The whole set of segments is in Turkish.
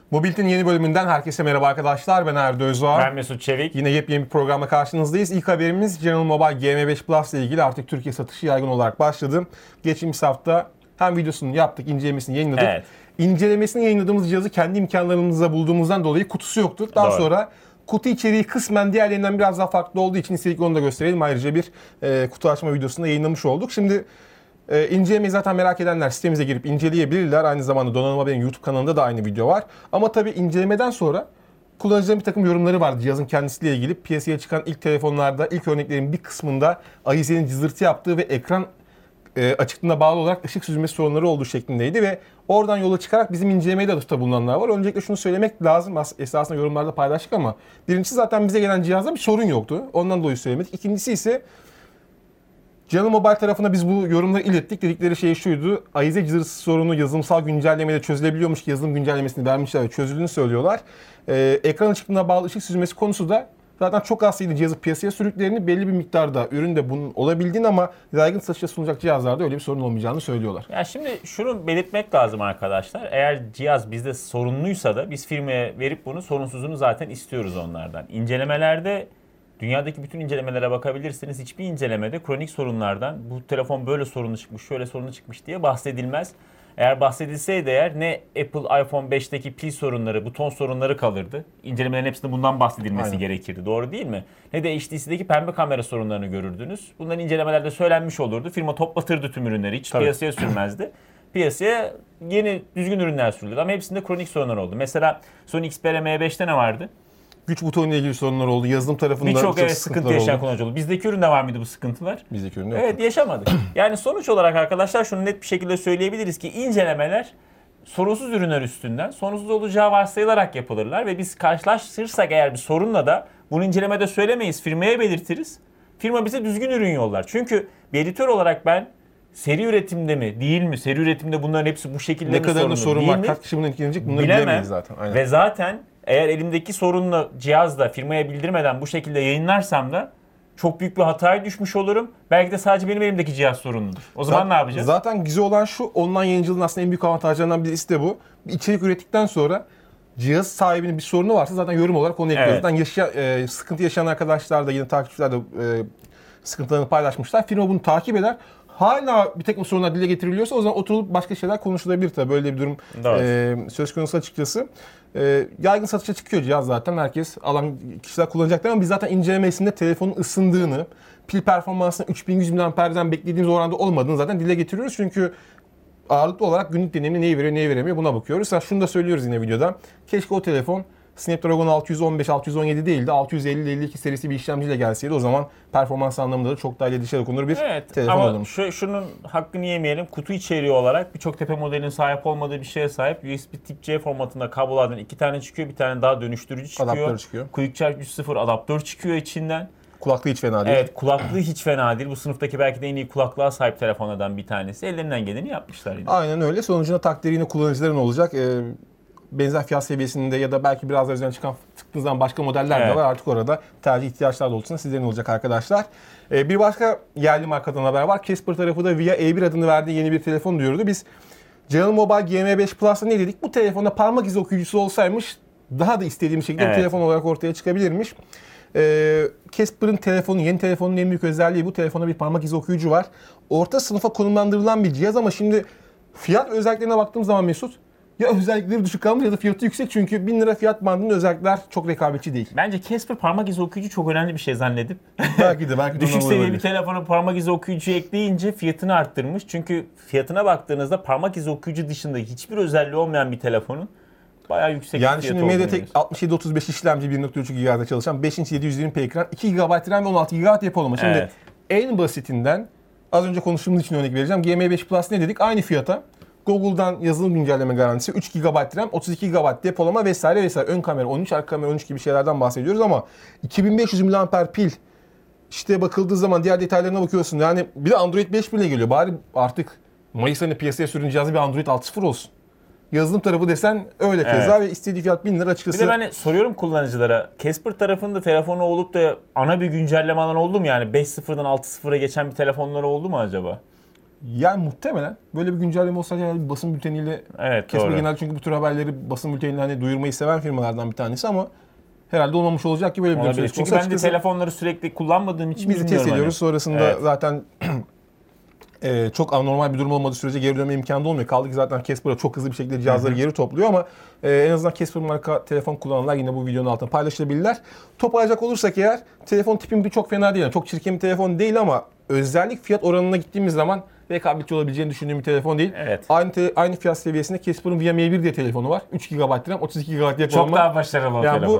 Mobility'nin yeni bölümünden herkese merhaba arkadaşlar. Ben Erdo Özdoğan. Ben Mesut Çevik. Yine yepyeni bir programla karşınızdayız. İlk haberimiz General Mobile GM5 Plus ile ilgili artık Türkiye satışı yaygın olarak başladı. Geçtiğimiz hafta hem videosunu yaptık, incelemesini yayınladık. Evet. İncelemesini yayınladığımız cihazı kendi imkanlarımızla bulduğumuzdan dolayı kutusu yoktu. Daha Doğru. sonra kutu içeriği kısmen diğerlerinden biraz daha farklı olduğu için istedik onu da gösterelim. Ayrıca bir kutu açma videosunu da yayınlamış olduk. Şimdi incelemeyi zaten merak edenler sitemize girip inceleyebilirler. Aynı zamanda Donanım Haber'in YouTube kanalında da aynı video var. Ama tabii incelemeden sonra kullanıcıların bir takım yorumları var cihazın kendisiyle ilgili. Piyasaya çıkan ilk telefonlarda ilk örneklerin bir kısmında ahizenin cızırtı yaptığı ve ekran açıklığına bağlı olarak ışık süzülmesi sorunları olduğu şeklindeydi ve oradan yola çıkarak bizim incelemeye de atıfta bulunanlar var. Öncelikle şunu söylemek lazım. Esasında yorumlarda paylaştık ama birincisi zaten bize gelen cihazda bir sorun yoktu. Ondan dolayı söylemedik. İkincisi ise General Mobile tarafına biz bu yorumları ilettik. Dedikleri şey şuydu. Ahize cızırtısı sorunu yazılımsal güncellemeyle çözülebiliyormuş ki yazılım güncellemesini vermişler ve çözüldüğünü söylüyorlar. Ekran açıklığına bağlı ışık süzülmesi konusu da zaten çok az sayıda cihazı piyasaya sürdüklerini, belli bir miktarda üründe bunun olabildiğini ama yaygın satışa sunulacak cihazlarda öyle bir sorun olmayacağını söylüyorlar. Ya şimdi şunu belirtmek lazım arkadaşlar. Eğer cihaz bizde sorunluysa da biz firmaya verip bunu sorunsuzunu zaten istiyoruz onlardan. İncelemelerde dünyadaki bütün incelemelere bakabilirsiniz. Hiçbir incelemede kronik sorunlardan bu telefon böyle sorunu çıkmış, şöyle sorunu çıkmış diye bahsedilmez. Eğer bahsedilseydi ne Apple iPhone 5'teki pil sorunları, buton sorunları kalırdı. İncelemelerin hepsinde bundan bahsedilmesi Aynen. gerekirdi. Doğru değil mi? Ne de HTC'deki pembe kamera sorunlarını görürdünüz. Bunların incelemelerde söylenmiş olurdu. Firma toplatırdı tüm ürünleri. Hiç piyasaya sürmezdi. Piyasaya yeni düzgün ürünler sürüldü. Ama hepsinde kronik sorunlar oldu. Mesela Sony Xperia M5'te ne vardı? Güç butonuyla ilgili sorunlar oldu. Yazılım tarafında Birçok sıkıntılar sıkıntı yaşayan oldu. kullanıcı oldu. Bizdeki üründe var mıydı bu sıkıntılar? Bizdeki üründe Evet, yaşamadık. Yani sonuç olarak arkadaşlar şunu net bir şekilde söyleyebiliriz ki incelemeler sorunsuz ürünler üstünden sorunsuz olacağı varsayılarak yapılırlar ve biz karşılaştırırsak eğer bir sorunla da bunu incelemede söylemeyiz, firmaya belirtiriz. Firma bize düzgün ürün yollar. Çünkü bir editör olarak ben seri üretimde mi değil mi? Seri üretimde bunların hepsi bu şekilde ne mi kadar da sorunlu sorun değil var, mi? kaç kişi bunu etkilenecek bunları Bilemem. bilemeyiz zaten. Aynen. Ve zaten eğer elimdeki sorunlu cihazla firmaya bildirmeden bu şekilde yayınlarsam da çok büyük bir hataya düşmüş olurum. Belki de sadece benim elimdeki cihaz sorunludur. O zaman ne yapacağız? Zaten güzel olan şu, online yayıncılığın aslında en büyük avantajlarından birisi de bu. Bir içerik ürettikten sonra cihaz sahibinin bir sorunu varsa zaten yorum olarak onu ekliyoruz. Evet. Zaten sıkıntı yaşayan arkadaşlar da yine takipçiler de sıkıntılarını paylaşmışlar. Firma bunu takip eder. Hala bir takım sorunlar dile getiriliyorsa o zaman oturulup başka şeyler konuşulabilir tabii. Böyle bir durum söz konusu açıkçası. Yaygın satışa çıkıyor cihaz zaten. Herkes alan kişiler kullanacaklar ama biz zaten incelemesinde telefonun ısındığını, pil performansının 3100 mAh'den beklediğimiz oranda olmadığını zaten dile getiriyoruz. Çünkü ağırlıklı olarak günlük deneyimini neyi veriyor, neyi veremiyor buna bakıyoruz. Şunu da söylüyoruz yine videoda. Keşke o telefon Snapdragon 615, 617 değil de 650-52 serisi bir işlemciyle gelseydi. O zaman performans anlamında da çok daha iletişime dokunur bir telefon ama olurmuş. şunun hakkını yemeyelim. Kutu içeriği olarak birçok tepe modelinin sahip olmadığı bir şeye sahip. USB Tip-C formatında kablolardan 2 tane çıkıyor. Bir tane daha dönüştürücü çıkıyor. Adaptör çıkıyor. Quick Charge 3.0 adaptör çıkıyor içinden. Kulaklığı hiç fena değil. Evet, kulaklığı hiç fena değil. Bu sınıftaki belki de en iyi kulaklığa sahip telefonlardan bir tanesi. Ellerinden geleni yapmışlar yine. Aynen öyle. Sonucunda takdiri yine kullanıcıların olacak. Benzer fiyat seviyesinde ya da belki biraz daha üzerine çıktığınız zaman başka modeller de var. Artık orada tercih ihtiyaçlar doğrultusunda sizlerin olacak arkadaşlar. Bir başka yerli markadan haber var. Casper tarafı da Via E1 adını verdiği yeni bir telefon duyurdu. Biz General Mobile GM5 Plus'ta ne dedik? Bu telefonda parmak izi okuyucusu olsaymış daha da istediğim şekilde bir telefon olarak ortaya çıkabilirmiş. Casper'ın telefonu, yeni telefonun en büyük özelliği bu. Telefonda bir parmak izi okuyucu var. Orta sınıfa konumlandırılan bir cihaz ama şimdi fiyat özelliklerine baktığım zaman Mesut, ya özellikleri düşük kalmış ya da fiyatı yüksek çünkü 1000 lira fiyat bandında özellikler çok rekabetçi değil. Bence Casper parmak izi okuyucu çok önemli bir şey zannedip belki de düşük seviye bir telefona parmak izi okuyucu ekleyince fiyatını arttırmış. Çünkü fiyatına baktığınızda parmak izi okuyucu dışında hiçbir özelliği olmayan bir telefonun bayağı yüksek yani bir fiyatı şimdi olduğunu MediaTek 6735 işlemci 1.3 GHz'de çalışan 5 inç 720p ekran 2 GB RAM ve 16 GB depolama. Şimdi en basitinden az önce konuştuğumuz için örnek vereceğim. GM5 Plus ne dedik? Aynı fiyata Google'dan yazılım güncelleme garantisi, 3 GB RAM, 32 GB depolama vesaire vesaire. Ön kamera 13, arka kamera 13 gibi şeylerden bahsediyoruz ama 2500 mAh pil, işte bakıldığı zaman diğer detaylarına bakıyorsun. Yani bir de Android 5 bile geliyor. Bari artık Mayıs ayında piyasaya sürün cihazı bir Android 6.0 olsun. Yazılım tarafı desen öyle keza ve istediği fiyat 1000 lira açıkçası. Bir de ben soruyorum kullanıcılara. Casper tarafında telefonu olup da ana bir güncelleme alan oldu mu yani? 5.0'dan 6.0'a geçen bir telefonları oldu mu acaba? Yani muhtemelen böyle bir güncelleme olsaydı yani bir basın bülteniyle Evet, Casper doğru. genelde çünkü bu tür haberleri basın bülteniyle hani duyurmayı seven firmalardan bir tanesi ama herhalde olmamış olacak ki böyle bir durum Olabilir. söz Çünkü konusu. ben de Açıkçası telefonları sürekli kullanmadığım için bizi bilmiyorum test ediyoruz. hani. Sonrasında Evet. zaten çok anormal bir durum olmadığı sürece geri dönme imkanı da olmuyor. Kaldı ki zaten Casper'a çok hızlı bir şekilde cihazları geri topluyor ama en azından Casper marka telefon kullananlar yine bu videonun altına paylaşılabilirler. Toparlayacak olursak eğer telefon tipim çok fena değil. Yani çok çirkin bir telefon değil ama özellik fiyat oranına gittiğimiz zaman rekabetçi olabileceğini düşündüğüm bir telefon değil. Evet. Aynı fiyat seviyesinde Casper'ın VMA1 diye telefonu var. 3 GB RAM, 32 GB Çok depolama. daha başarılı o Yani telefon. bu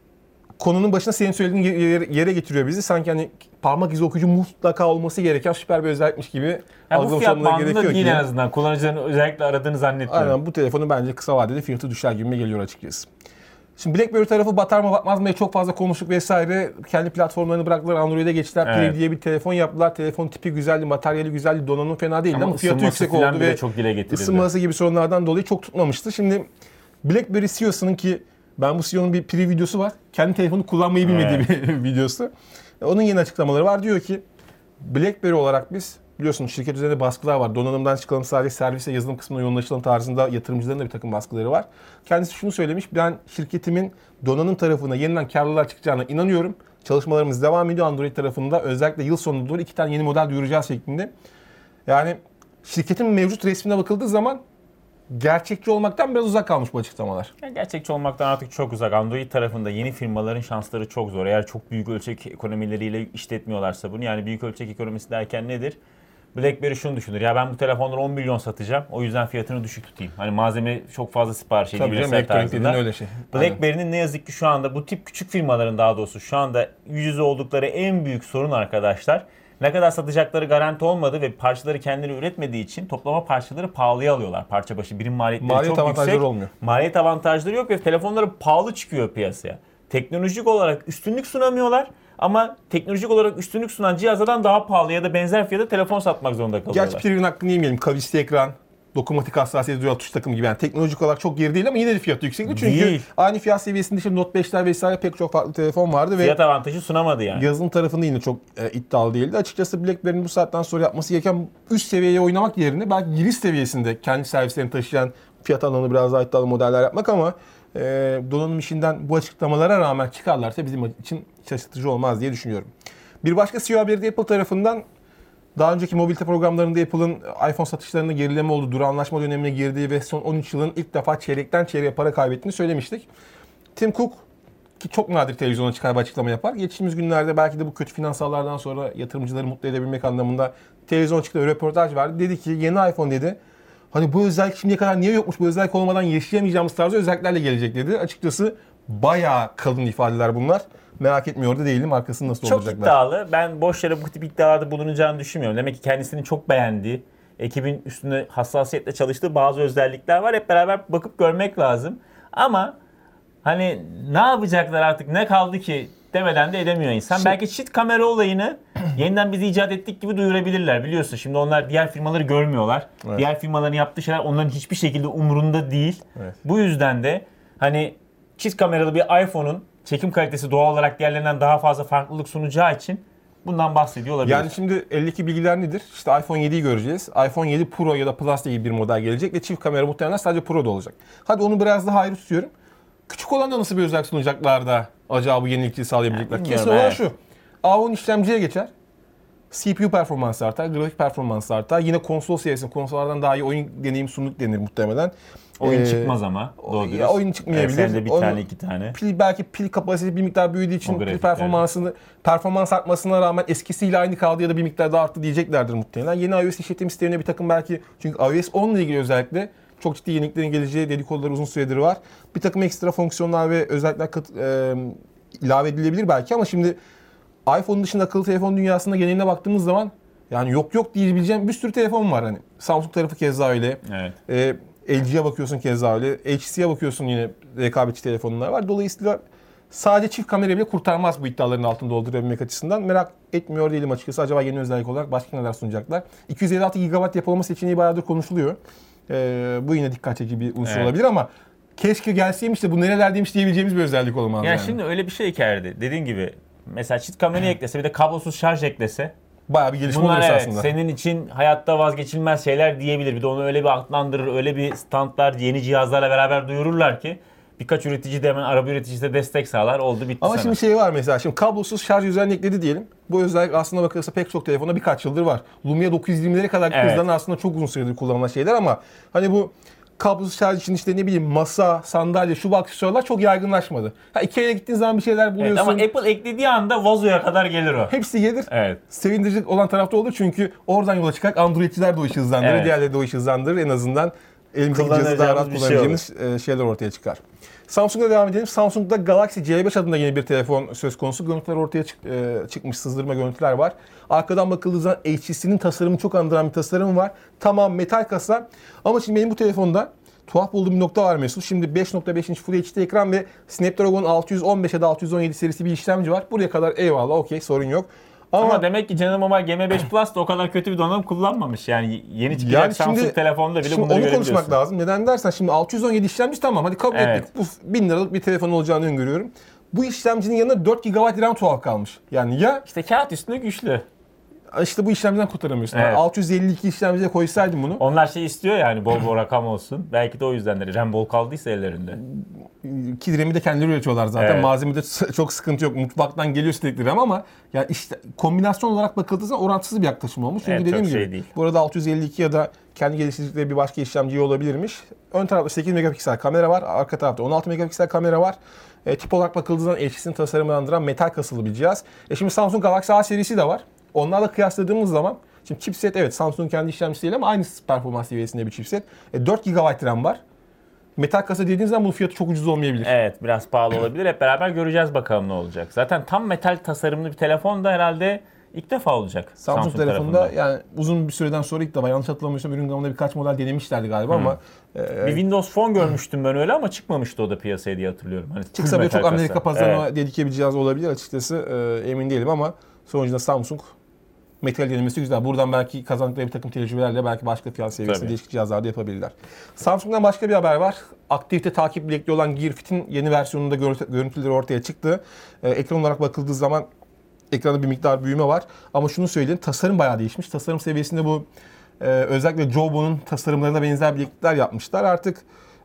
konunun başına senin söylediğin yere getiriyor bizi. Sanki hani parmak izi okuyucu mutlaka olması gereken süper bir özellikmiş gibi Ya bu algılamış fiyat olmaları bandında gerekiyor değil ki. en azından. Kullanıcıların özellikle aradığını zannetmiyorum. Aynen bu telefonu bence kısa vadede fiyatı düşer gibime geliyor açıkçası. Şimdi BlackBerry tarafı batar mı batmaz mı diye çok fazla konuştuk vesaire. Kendi platformlarını bıraktılar, Android'e geçtiler. Evet. Priv diye bir telefon yaptılar. Telefon tipi güzeldi, materyali güzeldi, donanımı fena değildi ama fiyatı ısınması yüksek falan oldu bile ve çok dile getirildi. ısınması gibi sorunlardan dolayı çok tutmamıştı. Şimdi BlackBerry CEO'sunun ki ben bu CEO'nun bir priv videosu var. Kendi telefonu kullanmayı bilmediği bir videosu. Onun yeni açıklamaları var. Diyor ki BlackBerry olarak biz biliyorsunuz şirket üzerinde baskılar var. Donanımdan çıkalım sadece servis ve yazılım kısmına yoğunlaşalım tarzında yatırımcıların da bir takım baskıları var. Kendisi şunu söylemiş. Ben şirketimin donanım tarafına yeniden karlılığa çıkacağına inanıyorum. Çalışmalarımız devam ediyor. Android tarafında özellikle yıl sonuna doğru 2 tane yeni model duyuracağız şeklinde. Yani şirketin mevcut resmine bakıldığı zaman gerçekçi olmaktan biraz uzak kalmış bu açıklamalar. Yani gerçekçi olmaktan artık çok uzak. Android tarafında yeni firmaların şansları çok zor. Eğer çok büyük ölçek ekonomileriyle işletmiyorlarsa bunu. Yani büyük ölçek ekonomisi derken nedir? BlackBerry şunu düşünür. Ya ben bu telefonları 10 milyon satacağım. O yüzden fiyatını düşük tutayım. Hani malzeme çok fazla sipariş edeyim Tabii canım vesaire elektronik dediğin tarzında. öyle şey. Aynen. BlackBerry'nin ne yazık ki şu anda bu tip küçük firmaların daha doğrusu şu anda yüz yüze oldukları en büyük sorun arkadaşlar. Ne kadar satacakları garanti olmadı ve parçaları kendileri üretmediği için toplama parçaları pahalıya alıyorlar. Parça başı birim maliyetleri Maliyet çok avantajları yüksek. olmuyor. Maliyet avantajları yok ve telefonları pahalı çıkıyor piyasaya. Teknolojik olarak üstünlük sunamıyorlar ama teknolojik olarak üstünlük sunan cihazlardan daha pahalı ya da benzer fiyata telefon satmak zorunda kalıyorlar. Gerçi Priv'in hakkını yemeyelim. Kavisli ekran, dokunmatik hassasiyet dual tuş takımı gibi. Yani teknolojik olarak çok geri değil ama yine de fiyatı yüksekti. Çünkü Değil. aynı fiyat seviyesinde işte Note 5'ler vesaire pek çok farklı telefon vardı ve Fiyat avantajı sunamadı yani. yazılım tarafında yine çok iddialı değildi. Açıkçası BlackBerry'nin bu saatten sonra yapması gereken üst seviyeye oynamak yerine belki giriş seviyesinde kendi servislerini taşıyan fiyat alanı biraz daha iddialı modeller yapmak ama donanım işinden bu açıklamalara rağmen çıkarlarsa bizim için şaşırtıcı olmaz diye düşünüyorum. Bir başka CEO haberi de Apple tarafından daha önceki mobilite programlarında Apple'ın iPhone satışlarında gerileme oldu, duranlaşma dönemine girdiği ve son 13 yılın ilk defa çeyrekten çeyreğe para kaybettiğini söylemiştik. Tim Cook ki çok nadir televizyona çıkar bir açıklama yapar. Geçtiğimiz günlerde belki de bu kötü finansallardan sonra yatırımcıları mutlu edebilmek anlamında televizyona çıktı, röportaj verdi. Dedi ki yeni iPhone dedi. Hani bu özellik şimdiye kadar niye yokmuş, bu özellik olmadan yaşayamayacağımız tarzı özelliklerle gelecek dedi. Açıkçası bayağı kalın ifadeler bunlar. Merak etmiyor da değilim arkasında nasıl Çok olacaklar. iddialı. Ben boş yere bu tip iddialarda bulunacağını düşünmüyorum. Demek ki kendisini çok beğendiği, ekibin üstünde hassasiyetle çalıştığı bazı özellikler var. Hep beraber bakıp görmek lazım. Ama hani ne yapacaklar artık, ne kaldı ki demeden de edemiyor insan. Belki çift kamera olayını yeniden biz icat ettik gibi duyurabilirler. Biliyorsun şimdi onlar diğer firmaları görmüyorlar. Evet. Diğer firmaların yaptığı şeyler onların hiçbir şekilde umurunda değil. Evet. Bu yüzden de hani çift kameralı bir iPhone'un çekim kalitesi doğal olarak diğerlerinden daha fazla farklılık sunacağı için bundan bahsediyor olabilir. Yani şimdi eldeki bilgiler nedir? İşte iPhone 7'yi göreceğiz. iPhone 7 Pro ya da Plus gibi bir model gelecek ve çift kamera muhtemelen sadece Pro'da olacak. Hadi onu biraz daha ayrı tutuyorum. Küçük olan da nasıl bir özellik sunacaklar da acaba bu yenilikçiyi sağlayabilecekler? Yani Kesin olan şu. A10 işlemciye geçer. CPU performansı artar, grafik performansı artar. Yine konsol seviyesinde konsollardan daha iyi oyun deneyim sunduk denir muhtemelen. Oyun çıkmaz ama. Doğru Ya oyun çıkmayabilir. Sen de bir Onu- tane iki tane. Belki pil kapasitesi bir miktar büyüdüğü O için pil grafikler. performans artmasına rağmen eskisiyle aynı kaldı ya da bir miktar daha arttı diyeceklerdir muhtemelen. Yeni iOS işletim sistemine bir takım belki çünkü iOS 10 ile ilgili özellikle çok ciddi yeniliklerin geleceği dedikoduları uzun süredir var. Bir takım ekstra fonksiyonlar ve özellikler ilave edilebilir belki ama şimdi iPhone dışında akıllı telefon dünyasında geneline baktığımız zaman yani yok diyebileceğim bir sürü telefon var hani. Samsung tarafı keza öyle. Evet. LG'ye bakıyorsun keza öyle. HTC'ye bakıyorsun yine rekabetçi telefonlar var. Dolayısıyla sadece çift kamera bile kurtarmaz bu iddiaların altını doldurabilmek açısından. Merak etmiyor değilim açıkçası. Acaba yeni özellik olarak başka neler sunacaklar? 256 GB depolama seçeneği bayağıdır konuşuluyor. Bu yine dikkat çekici bir unsur Evet. olabilir ama keşke gelseymiş de bu nerelerdeymiş diyebileceğimiz bir özellik olmaz Ya yani. şimdi öyle bir şey ki Erdi. Dediğin gibi mesela çift kamerayı eklese bir de kablosuz şarj eklese bayağı bir gelişme Bunlar olur evet, aslında. senin için hayatta vazgeçilmez şeyler diyebilir. Bir de onu öyle bir adlandırır, öyle bir standlar, yeni cihazlarla beraber duyururlar ki birkaç üretici de hemen araba üreticisi de destek sağlar. Oldu bitti Ama sana. şimdi şey var mesela, şimdi kablosuz şarj özelliğini ekledi diyelim. Bu özellik aslında bakılırsa pek çok telefonda birkaç yıldır var. Lumia 920'lere kadar Evet. hızlanan aslında çok uzun süredir kullanılan şeyler ama hani bu kablosuz şarj için işte ne bileyim masa, sandalye, şu bu aksesuarlar çok yaygınlaşmadı. Ha, Ikea'ya gittiğin zaman bir şeyler Evet, buluyorsun. ama Apple eklediği anda vazoya kadar gelir o. Hepsi gelir. Evet. Sevindirici olan tarafta olur çünkü oradan yola çıkarak Androidçiler de o işi hızlandırır, Evet. diğerleri de o işi hızlandırır. En azından elimizdeki cihazı daha rahat Kullanacağımız bir şey kullanabileceğimiz şeyler ortaya çıkar. Samsung'da devam edelim. Samsung'da Galaxy C5 adında yeni bir telefon söz konusu. Görüntüler ortaya çıkmış, sızdırma görüntüler var. Arkadan bakıldığı zaman HTC'nin tasarımı çok andıran bir tasarım var. Tamam, metal kasa. Ama şimdi benim bu telefonda tuhaf bulduğum bir nokta var Mesut. Şimdi 5.5 inç Full HD ekran ve Snapdragon 615 ya da 617 serisi bir işlemci var. Buraya kadar eyvallah, okey, sorun yok. Ama demek ki General Mobile GM5 Plus da o kadar kötü bir donanım kullanmamış. Yani yeni çıkacak Yani Samsung şimdi- telefonda bile Şimdi bunları onu konuşmak görebiliyorsun. lazım. Neden dersen şimdi 617 işlemci tamam, hadi kabul Evet. ettik. Bu 1000 liralık bir telefon olacağını öngörüyorum. Bu işlemcinin yanına 4 GB RAM tuhaf kalmış. Yani ya İşte kağıt üstünde güçlü. işte bu işlemciden kurtaramıyorsun. Evet. 652 işlemciye koysaydım bunu. Onlar şey istiyor yani bol bol rakam olsun. Belki de o yüzdendir. RAM bol kaldıysa ellerinde. Ki RAM'i de kendileri üretiyorlar zaten. Evet. Malzemede çok sıkıntı yok. Mutfaktan geliyor istedikleri RAM ama yani işte kombinasyon olarak bakıldığı zaman orantısız bir yaklaşım olmuş. Çünkü Evet, dediğim çok gibi şey değil. bu arada 652 ya da kendi geliştirdikleri bir başka işlemci olabilirmiş. Ön tarafta 8 megapiksel kamera var. Arka tarafta 16 megapiksel kamera var. Tip olarak bakıldığı zaman HTC'nin tasarımlandıran metal kasılı bir cihaz. Şimdi Samsung Galaxy A serisi de var. Onlarla kıyasladığımız zaman şimdi chipset evet Samsung'un kendi işlemcisi değil ama aynı performans seviyesinde bir chipset. 4 GB RAM var. Metal kasa dediğiniz zaman bunun fiyatı çok ucuz olmayabilir. Evet, biraz pahalı olabilir. Hep beraber göreceğiz bakalım ne olacak. Zaten tam metal tasarımlı bir telefon da herhalde ilk defa olacak. Samsung telefonunda tarafında. yani uzun bir süreden sonra ilk defa, yanlış hatırlamıyorsam ürün gamında birkaç model denemişlerdi galiba ama Bir Windows Phone görmüştüm ben öyle ama çıkmamıştı o da piyasaya diye hatırlıyorum. Hani çıksa full bile çok metal Amerika kasa. pazarına Evet. dedike bir cihaz olabilir açıkçası, emin değilim ama sonucunda Samsung metal denemesi güzel. Buradan belki kazandıkları bir takım tecrübelerle belki başka fiyat seviyesinde Tabii. değişik cihazlarda yapabilirler. Samsung'dan başka bir haber var. Aktivite takip bilekliği olan Gear Fit'in yeni versiyonunda görüntüleri ortaya çıktı. Ekran olarak bakıldığı zaman ekranda bir miktar büyüme var. Ama şunu söyleyeyim, tasarım bayağı değişmiş. Tasarım seviyesinde bu özellikle Jobo'nun tasarımlarına benzer bileklikler yapmışlar. Artık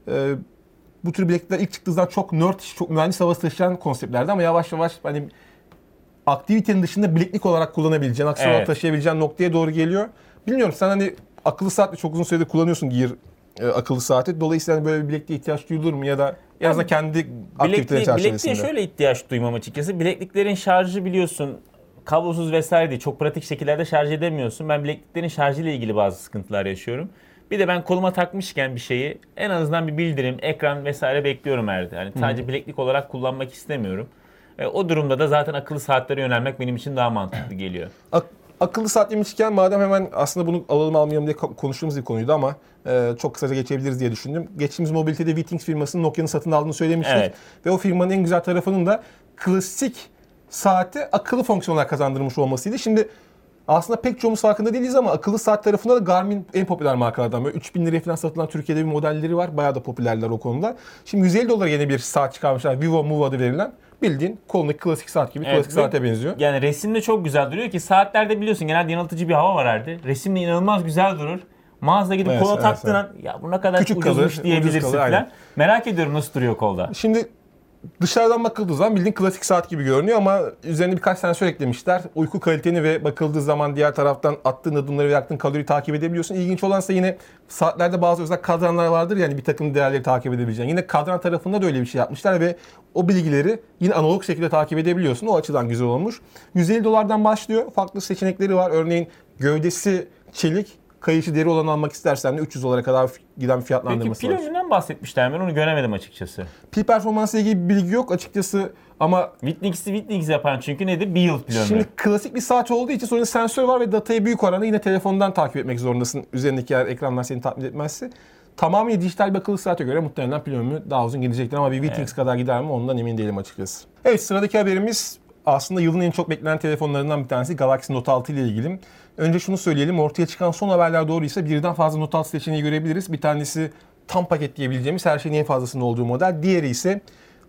bu tür bileklikler ilk çıktığı zaman çok nerd, çok mühendis havası taşıyan konseptlerdi ama yavaş yavaş hani aktivitenin dışında bileklik olarak kullanabileceğin, aksesuar olarak Evet. taşıyabileceğin noktaya doğru geliyor. Bilmiyorum, sen hani akıllı saatle çok uzun süredir kullanıyorsun Gear akıllı saati. Dolayısıyla hani böyle bir bilekliğe ihtiyaç duyulur mu ya da en azından kendi aktiviteleri çerçevesinde. Bilekliğe şöyle ihtiyaç duymam açıkçası. Bilekliklerin şarjı biliyorsun kablosuz vesaire değil. Çok pratik şekillerde şarj edemiyorsun. Ben bilekliklerin şarjı ile ilgili bazı sıkıntılar yaşıyorum. Bir de ben koluma takmışken bir şeyi en azından bir bildirim, ekran vesaire bekliyorum herhalde. Yani sadece bileklik olarak kullanmak istemiyorum. O durumda da zaten akıllı saatlere yönelmek benim için daha mantıklı geliyor. Akıllı saat demişken madem hemen aslında bunu alalım almayalım diye konuştuğumuz bir konuydu ama çok kısaca geçebiliriz diye düşündüm. Geçtiğimiz mobilitede Withings firmasının Nokia'nın satın aldığını söylemiştik. Evet. Ve o firmanın en güzel tarafının da klasik saati akıllı fonksiyonlar kazandırmış olmasıydı. Şimdi aslında pek çoğumuz farkında değiliz ama akıllı saat tarafında da Garmin en popüler markalardan. Böyle 3000 liraya falan satılan Türkiye'de bir modelleri var. Bayağı da popülerler o konuda. Şimdi 150 dolara yeni bir saat çıkarmışlar. Vivo Move adı verilen. Bildiğin kolundaki klasik saat gibi, klasik saate benziyor. Yani resimde çok güzel duruyor ki saatlerde biliyorsun genelde yanıltıcı bir hava var herhalde. Resimde inanılmaz güzel durur. Mağazaya gidip Evet, kola evet, taktığın evet. an ya bu ne kadar Küçük ucuzmuş kalır, ucuz diyebilirsin kalır, falan. aynen. Merak ediyorum nasıl duruyor kolda. Şimdi dışarıdan bakıldığı zaman bildiğin klasik saat gibi görünüyor ama üzerine birkaç sensör eklemişler. Uyku kaliteni ve bakıldığı zaman diğer taraftan attığın adımları ve yaktığın kaloriyi takip edebiliyorsun. İlginç olansa yine saatlerde bazı özel kadranlar vardır yani bir takım değerleri takip edebileceğin. Yine kadran tarafında da öyle bir şey yapmışlar ve o bilgileri yine analog şekilde takip edebiliyorsun. O açıdan güzel olmuş. 150 dolardan başlıyor. Farklı seçenekleri var. Örneğin gövdesi çelik, kayışı deri olan almak istersen de 300 dolara kadar giden bir Peki fiyatlandırması pil var. ömründen bahsetmişler, ben onu göremedim açıkçası. Pil performansı ile ilgili bir bilgi yok açıkçası ama Witnix yapan çünkü nedir? Bir yıl pil ömrü. şimdi klasik bir saat olduğu için sonra sensör var ve datayı büyük oranda yine telefondan takip etmek zorundasın. Üzerindeki eğer ekranlar seni tatmin etmezse. Tamamen dijital bir akıllı saate göre muhtemelen pil ömrü daha uzun gidecektir ama bir Withings kadar gider mi ondan emin değilim açıkçası. Evet, sıradaki haberimiz aslında yılın en çok beklenen telefonlarından bir tanesi Galaxy Note 6 ile ilgili. Önce şunu söyleyelim, ortaya çıkan son haberler doğruysa birden fazla Note 6 seçeneği görebiliriz. Bir tanesi tam paket diyebileceğimiz her şeyin en fazlasında olduğu model. Diğeri ise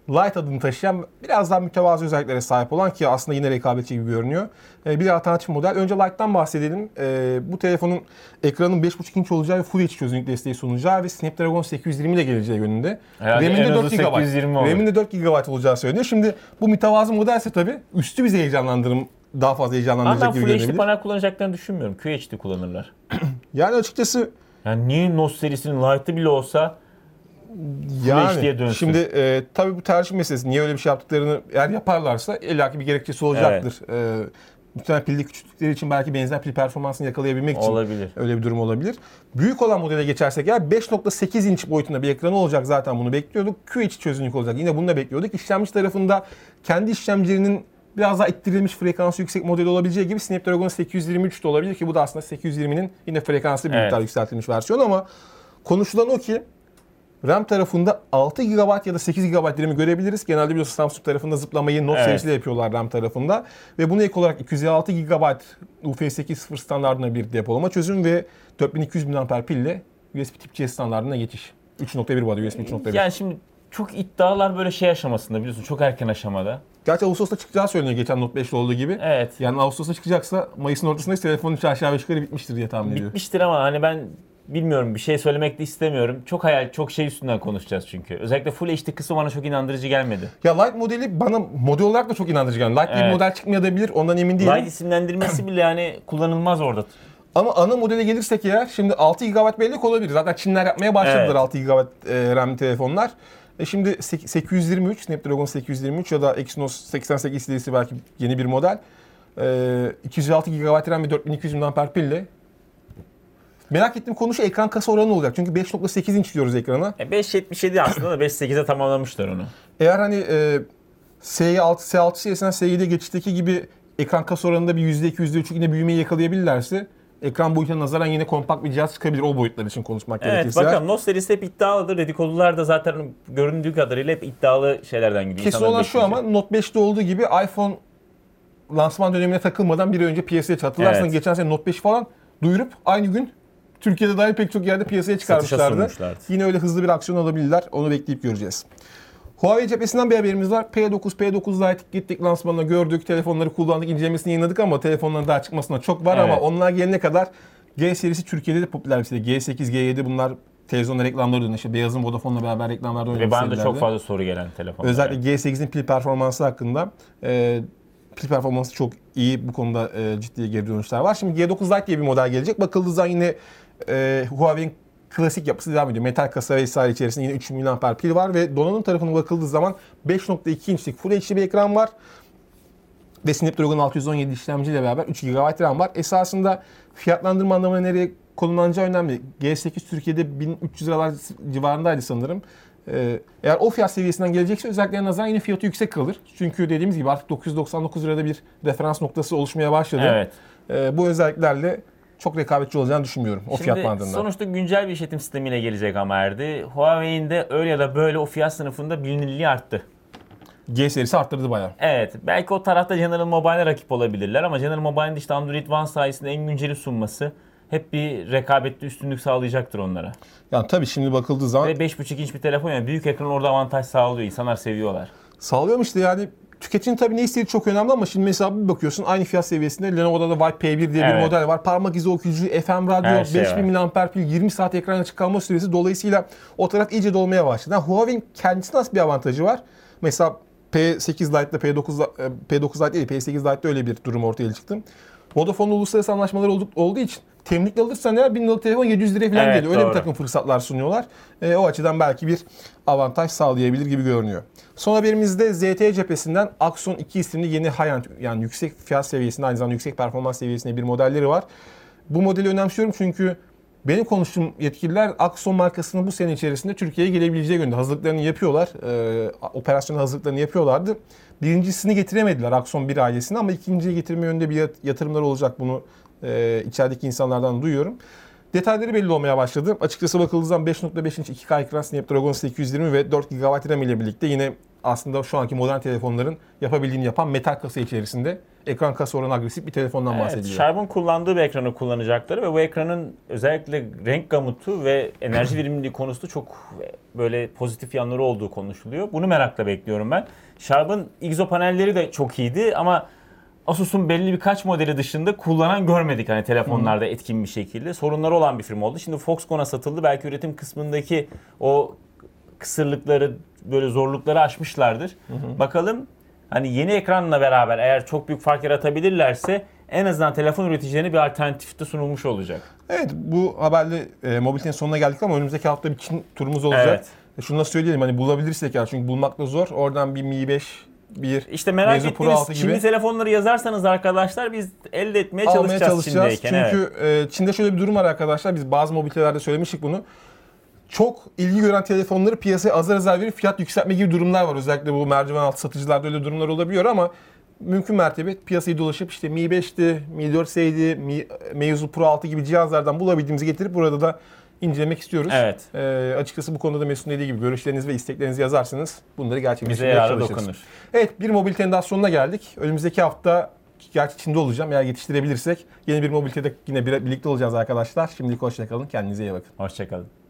Lite adını taşıyan biraz daha mütevazı özelliklere sahip olan ki aslında yine rekabetçi gibi görünüyor. Bir alternatif model. Önce Lite'dan bahsedelim. Bu telefonun ekranın 5.5 inç olacağı ve Full HD çözünürlük desteği sunacağı ve Snapdragon 820 ile geleceği yönünde. Herhalde RAM'inde en 4 hızlı GB. 820 olur. RAM'inde 4 GB olacağı söyleniyor. Şimdi bu mütevazı modelse tabii üstü bizi daha fazla Ama heyecanlandıracak ben gibi Full HD görünebilir. panel kullanacaklarını düşünmüyorum. QHD kullanırlar. Yani açıkçası Yani niye Note serisinin Lite'ı bile olsa HD'ye dönsün. şimdi tabii bu tercih meselesi. Niye öyle bir şey yaptıklarını eğer yaparlarsa illaki bir gerekçesi olacaktır. Muhtemelen pilli küçüklükleri için belki benzer pil performansını yakalayabilmek için olabilir. öyle bir durum olabilir. Büyük olan modele geçersek eğer 5.8 inç boyutunda bir ekranı olacak, zaten bunu bekliyorduk. QHD çözünürlük olacak, yine bunu da bekliyorduk. İşlemci tarafında kendi işlemcilerinin biraz daha ittirilmiş frekansı yüksek modeli olabileceği gibi Snapdragon 823 de olabilir ki bu da aslında 820'nin yine frekanslı bir miktar yükseltilmiş versiyonu, ama konuşulan o ki RAM tarafında 6 GB ya da 8 GB RAM'i görebiliriz. Genelde biliyorsunuz Samsung tarafında zıplamayı Note serisiyle yapıyorlar RAM tarafında. Ve buna ek olarak 256 GB UFS 2.0 standartına bir depolama çözüm ve 4200 mAh pille USB Tip-C standartına geçiş. 3.1 bu arada, USB 3.1. Yani şimdi çok iddialar böyle şey aşamasında, biliyorsun, çok erken aşamada. Gerçi Ağustos'ta çıkacağı söyleniyor, geçen Note 5'te olduğu gibi. Evet. Yani Ağustos'ta çıkacaksa Mayıs'ın ortasında telefonun 3 aşağı 5 yukarı bitmiştir diye tahmin ediyorum. Bitmiştir ama hani ben bilmiyorum, bir şey söylemek de istemiyorum. Çok hayal, çok şey üstünden konuşacağız çünkü. Özellikle Full HD kısmı bana çok inandırıcı gelmedi. Ya Lite modeli bana model olarak da çok inandırıcı geldi. Lite diye bir model çıkmayabilir, ondan emin değilim. Lite isimlendirmesi bile yani kullanılmaz orada. Ama ana modele gelirsek eğer, şimdi 6 GB bellek olabilir. Zaten Çinler yapmaya başladılar, Evet. 6 GB RAM telefonlar. Şimdi 823, Snapdragon 823 ya da Exynos 88 serisi belki yeni bir model. 206 GB RAM ve 4200 mAh pille. Merak ettiğim konu şu, ekran kasa oranı olacak. Çünkü 5.8 inç diyoruz ekrana. 5.77 aslında da 5.8'e tamamlamışlar onu. Eğer hani S6 serisinden S7'ye geçişteki gibi ekran kasa oranında bir %2, %3 yine büyümeyi yakalayabilirlerse ekran boyutuna nazaran yine kompakt bir cihaz çıkabilir, o boyutlar için konuşmak Evet, gerekirse. bakalım. Note serisi hep iddialıdır. Dedikodular da zaten göründüğü kadarıyla hep iddialı şeylerden gidiyor. Kesin olan şu, ama Note 5'te olduğu gibi iPhone lansman dönemine takılmadan bir önce piyasaya çıktı. Hatırlarsanız geçen sene Note 5 falan duyurup aynı gün Türkiye'de dahil pek çok yerde piyasaya çıkarmışlardı. Yine öyle hızlı bir aksiyon alabilirler. Onu bekleyip göreceğiz. Huawei cephesinden bir haberimiz var. P9 Lite gittik, lansmanına gördük, telefonları kullandık, incelemesini yayınladık ama telefonların daha çıkmasına çok var. Ama onlar gelene kadar G serisi Türkiye'de de popüler bir seri. G8, G7 bunlar televizyonda reklamları dönüyor. İşte Beyaz'ın Vodafone'la beraber reklamlarda oynayan Ve bana da serilerde. çok fazla soru gelen telefonlar. Özellikle G8'in pil performansı hakkında. Pil performansı çok iyi. Bu konuda ciddi geri dönüşler var. Şimdi G9 Lite diye bir model gelecek. Bakıldığı zaman yine Huawei'in klasik yapısı devam ediyor. Metal kasa vesaire içerisinde yine 3000 mAh pil var ve donanım tarafına bakıldığı zaman 5.2 inçlik Full HD bir ekran var. Ve Snapdragon 617 işlemciyle beraber 3 GB RAM var. Esasında fiyatlandırma anlamına nereye konumlanacağı önemli. G8 Türkiye'de 1300 liralar civarındaydı sanırım. Eğer o fiyat seviyesinden gelecekse özellikle nazaran yine fiyatı yüksek kalır. Çünkü dediğimiz gibi artık 999 lirada bir referans noktası oluşmaya başladı. Evet. Bu özelliklerle çok rekabetçi olacağını düşünmüyorum o fiyat bandında. Sonuçta güncel bir işletim sistemiyle gelecek ama Erdi. Huawei'in de öyle ya da böyle o fiyat sınıfında bilinirliği arttı. G serisi arttırdı bayağı. Evet. Belki o tarafta General Mobile'e rakip olabilirler ama General Mobile'in işte Android One sayesinde en günceli sunması hep bir rekabette üstünlük sağlayacaktır onlara. Yani tabii şimdi bakıldığı zaman... Ve 5.5 inç bir telefon, yani büyük ekran orada avantaj sağlıyor. İnsanlar seviyorlar. Sağlıyormuş işte, yani tüketicinin tabii ne istediği çok önemli ama şimdi mesela bir bakıyorsun aynı fiyat seviyesinde Lenovo'da da Vibe P1 diye bir model var. Parmak izi okuyucu, FM radyo, 5000 mAh pil, 20 saat ekran açık kalma süresi, dolayısıyla o taraf iyice dolmaya başladı. Yani Huawei'in kendisine nasıl bir avantajı var? Mesela P8 Lite'da P9 Lite değil, P8 Lite'da öyle bir durum ortaya çıktı. Vodafone'la uluslararası anlaşmalar olduğu için teminlikle alırsan eğer 1000 liralık telefon 700 liraya falan geliyor. Öyle bir takım fırsatlar sunuyorlar. O açıdan belki bir avantaj sağlayabilir gibi görünüyor. Son haberimizde ZTE cephesinden Axon 2 isimli yeni high-end, yani yüksek fiyat seviyesinde, aynı zamanda yüksek performans seviyesinde bir modelleri var. Bu modeli önemsiyorum çünkü benim konuştuğum yetkililer Axon markasının bu sene içerisinde Türkiye'ye gelebileceği yönünde hazırlıklarını yapıyorlar. Operasyonel hazırlıklarını yapıyorlardı. Birincisini getiremediler Axon 1 ailesini ama ikinciyi getirme yönünde bir yatırımlar olacak, bunu içerideki insanlardan duyuyorum. Detayları belli olmaya başladı. Açıkçası bakıldığı zaman 5.5 inç 2K ekran, Snapdragon 820 ve 4 GB RAM ile birlikte yine aslında şu anki modern telefonların yapabildiğini yapan metal kasa içerisinde. Ekran kasa oranı agresif bir telefondan Evet, bahsediliyor. Sharp'ın kullandığı bir ekranı kullanacakları ve bu ekranın özellikle renk gamutu ve enerji verimliliği konusunda çok böyle pozitif yanları olduğu konuşuluyor. Bunu merakla bekliyorum ben. Sharp'ın IGZO panelleri de çok iyiydi ama Asus'un belli birkaç modeli dışında kullanan görmedik hani telefonlarda etkin bir şekilde. Sorunları olan bir firma oldu. Şimdi Foxconn'a satıldı. Belki üretim kısmındaki o kısırlıkları, böyle zorlukları aşmışlardır. Bakalım hani yeni ekranla beraber eğer çok büyük fark yaratabilirlerse en azından telefon üreticilerine bir alternatif de sunulmuş olacak. Evet, bu haberle mobilitenin sonuna geldik ama önümüzdeki hafta bir Çin turumuz olacak. Evet. Şunu da söyleyelim, hani bulabilirsek ya, çünkü bulmak da zor. Oradan bir Mi 5, bir İşte merak Meizu Pro ettiğiniz 6 gibi Çinli telefonları yazarsanız arkadaşlar biz elde etmeye almaya çalışacağız çalışacağız. Çin'deyken. Çünkü Çin'de şöyle bir durum var arkadaşlar. Biz bazı mobilitelerde söylemiştik bunu. Çok ilgi gören telefonları piyasaya azar azar verip fiyat yükseltme gibi durumlar var. Özellikle bu merdiven altı satıcılarda öyle durumlar olabiliyor ama mümkün mertebe piyasayı dolaşıp işte Mi 5'ti, Mi 4s'ydi, Meizu Pro 6 gibi cihazlardan bulabildiğimizi getirip burada da incelemek istiyoruz. Evet. Açıkçası bu konuda da Mesut'un dediği gibi görüşlerinizi ve isteklerinizi yazarsanız bunları Bize gerçekleştirmeye yararı çalışırız. dokunur. Evet, bir mobilitenin daha sonuna geldik. Önümüzdeki hafta, gerçi Çin'de olacağım, eğer yetiştirebilirsek yeni bir mobilitede yine birlikte olacağız arkadaşlar. Şimdilik hoşça kalın, kendinize iyi bakın. Hoşçakalın.